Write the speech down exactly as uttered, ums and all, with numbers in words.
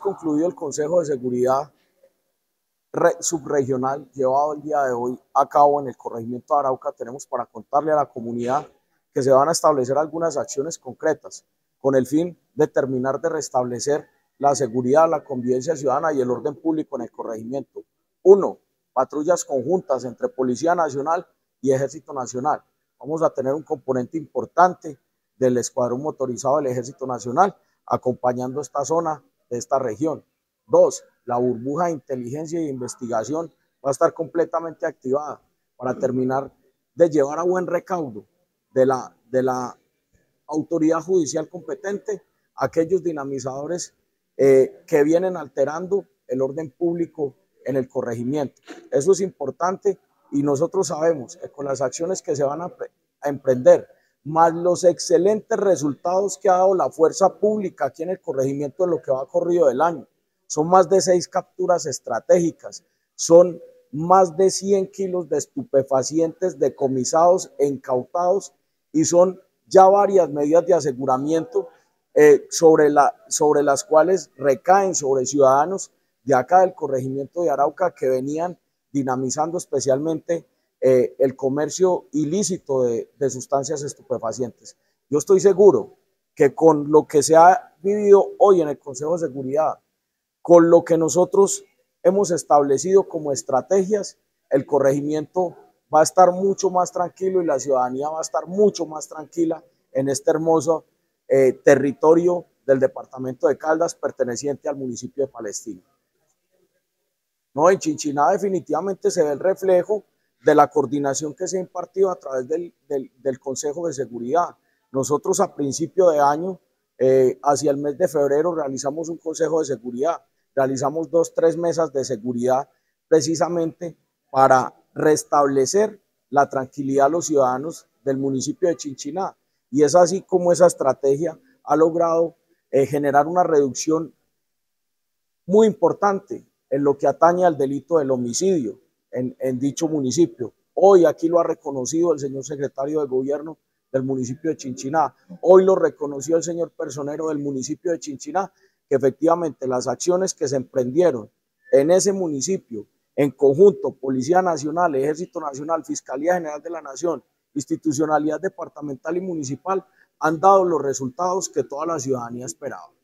concluido el Consejo de Seguridad Subregional llevado el día de hoy a cabo en el corregimiento de Arauca, tenemos para contarle a la comunidad que se van a establecer algunas acciones concretas con el fin de terminar de restablecer la seguridad, la convivencia ciudadana y el orden público en el corregimiento. Uno, patrullas conjuntas entre Policía Nacional y Ejército Nacional. Vamos a tener un componente importante del escuadrón motorizado del Ejército Nacional acompañando esta zona de esta región. Dos, la burbuja de inteligencia e investigación va a estar completamente activada para terminar de llevar a buen recaudo de la, de la autoridad judicial competente aquellos dinamizadores eh, que vienen alterando el orden público en el corregimiento. Eso es importante y nosotros sabemos que con las acciones que se van a, a emprender, más los excelentes resultados que ha dado la fuerza pública aquí en el corregimiento en lo que va corrido del año, son más de seis capturas estratégicas, son más de cien kilos de estupefacientes decomisados e incautados y son ya varias medidas de aseguramiento eh, sobre, la, sobre las cuales recaen sobre ciudadanos de acá del corregimiento de Arauca que venían dinamizando especialmente eh, el comercio ilícito de, de sustancias estupefacientes. Yo estoy seguro que con lo que se ha vivido hoy en el Consejo de Seguridad, con lo que nosotros hemos establecido como estrategias, el corregimiento va a estar mucho más tranquilo y la ciudadanía va a estar mucho más tranquila en este hermoso eh, territorio del departamento de Caldas perteneciente al municipio de Palestina. No, en Chinchiná definitivamente se ve el reflejo de la coordinación que se ha impartido a través del, del, del Consejo de Seguridad. Nosotros a principio de año, eh, hacia el mes de febrero, realizamos un Consejo de Seguridad, realizamos dos, tres mesas de seguridad precisamente para restablecer la tranquilidad a los ciudadanos del municipio de Chinchiná. Y es así como esa estrategia ha logrado eh, generar una reducción muy importante en lo que atañe al delito del homicidio en, en dicho municipio. Hoy aquí lo ha reconocido el señor secretario de Gobierno del municipio de Chinchiná, hoy lo reconoció el señor personero del municipio de Chinchiná, que efectivamente las acciones que se emprendieron en ese municipio, en conjunto, Policía Nacional, Ejército Nacional, Fiscalía General de la Nación, institucionalidad departamental y municipal, han dado los resultados que toda la ciudadanía esperaba.